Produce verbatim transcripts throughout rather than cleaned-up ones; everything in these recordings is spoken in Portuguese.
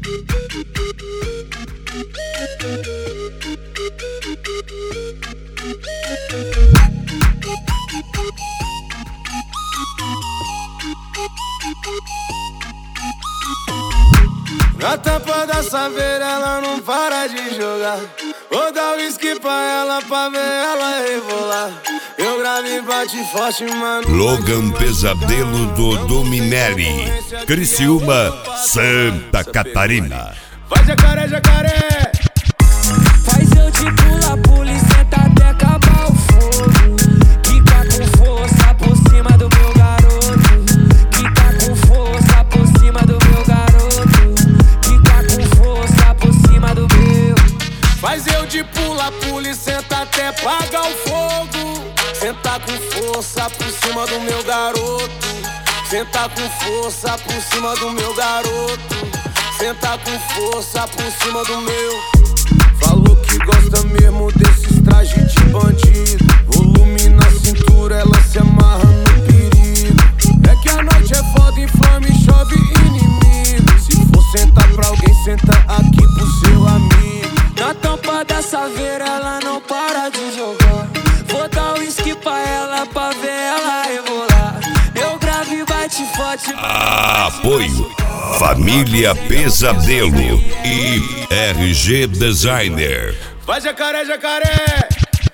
Na tampa da saveira ela não para de jogar. Vou dar whisky pra ela pra ver ela rebolar. Eu gravo e bate forte, mano. Logan Pesadelo do Dominelli, Criciúma, Santa Catarina. Vai jacaré, jacaré. Faz eu te pula, pula e senta até acabar o fogo. Quica com força por cima do meu garoto. Quica com força por cima do meu garoto. Quica com força por cima do meu. Faz eu de pula, pula e senta até apagar o fogo. Senta com força por cima do meu garoto. Senta com força por cima do meu garoto. Senta com força por cima do meu. Falou que gosta mesmo desses trajes de bandido. Volume na cintura, ela se amarra no perigo. É que a noite é foda, inflame, chove inimigo. Se for sentar pra alguém, senta aqui pro seu amigo. Na tampa da saveira ela não para de jogar. Vou dar whisky pra ela pra ver ela rebolar. Eu gravo e bate forte. Apoio Família Pesadelo e R G Designer. Vai jacaré, jacaré.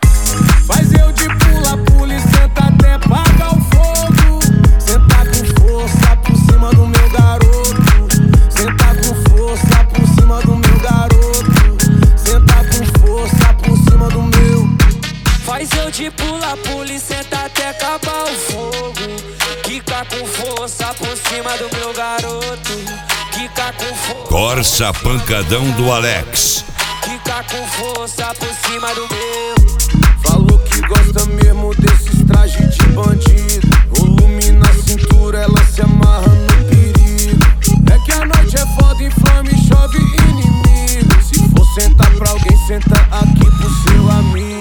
Faz eu de pula, pula e senta até apagar o fogo. Senta com força por cima do meu garoto. Senta com força por cima do meu garoto. Senta com força por cima do meu. Faz eu de pula, pula e senta até acabar o fogo. Quica com força por cima do meu garoto. Quica com força. Corsa Pancadão do Alex. Quica com força por cima do meu. Falou que gosta mesmo desses trajes de bandido. Volume na cintura, ela se amarra no perigo. É que a noite é foda, inflame, chove inimigo. Se for sentar pra alguém, senta aqui pro seu amigo.